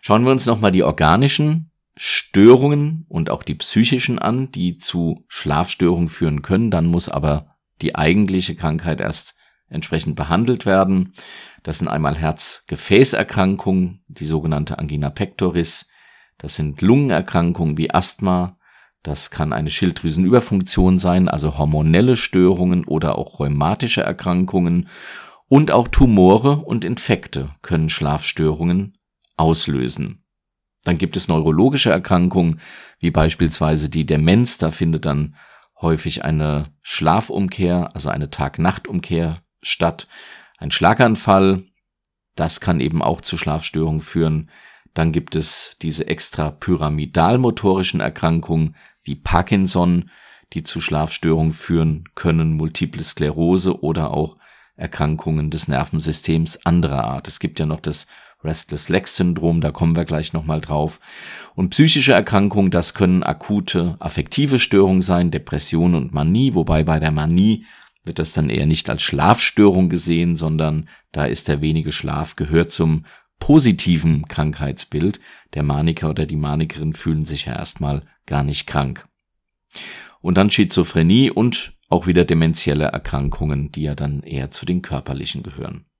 Schauen wir uns nochmal die organischen Störungen und auch die psychischen an, die zu Schlafstörungen führen können. Dann muss aber die eigentliche Krankheit erst entsprechend behandelt werden. Das sind einmal Herz-Gefäßerkrankungen, die sogenannte Angina pectoris. Das sind Lungenerkrankungen wie Asthma. Das kann eine Schilddrüsenüberfunktion sein, also hormonelle Störungen oder auch rheumatische Erkrankungen. Und auch Tumore und Infekte können Schlafstörungen auslösen. Dann gibt es neurologische Erkrankungen, wie beispielsweise die Demenz. Da findet dann häufig eine Schlafumkehr, also eine Tag-Nacht-Umkehr statt. Ein Schlaganfall, das kann eben auch zu Schlafstörungen führen. Dann gibt es diese extrapyramidalmotorischen Erkrankungen wie Parkinson, die zu Schlafstörungen führen können, Multiple Sklerose oder auch Erkrankungen des Nervensystems anderer Art. Es gibt ja noch das Restless-Legs-Syndrom, da kommen wir gleich nochmal drauf. Und psychische Erkrankungen, das können akute affektive Störungen sein, Depression und Manie, wobei bei der Manie wird das dann eher nicht als Schlafstörung gesehen, sondern da ist der wenige Schlaf, gehört zum positiven Krankheitsbild. Der Maniker oder die Manikerin fühlen sich ja erstmal gar nicht krank. Und dann Schizophrenie und auch wieder dementielle Erkrankungen, die ja dann eher zu den körperlichen gehören.